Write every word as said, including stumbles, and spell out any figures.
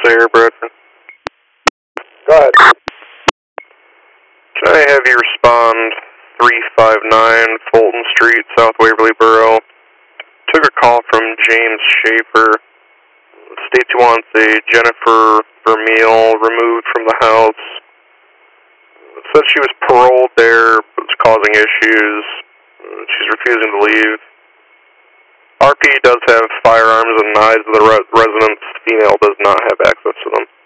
Sarah Bradford. Go ahead. Can I have you respond three five nine Fulton Street, South Waverly Borough? Took a call from James Schaefer. States he wants a Jennifer Vermeil removed from the house. Said she was paroled there, but was causing issues. She's refusing to leave. R P does have firearms and knives of the re- residence. Female does not have access to them.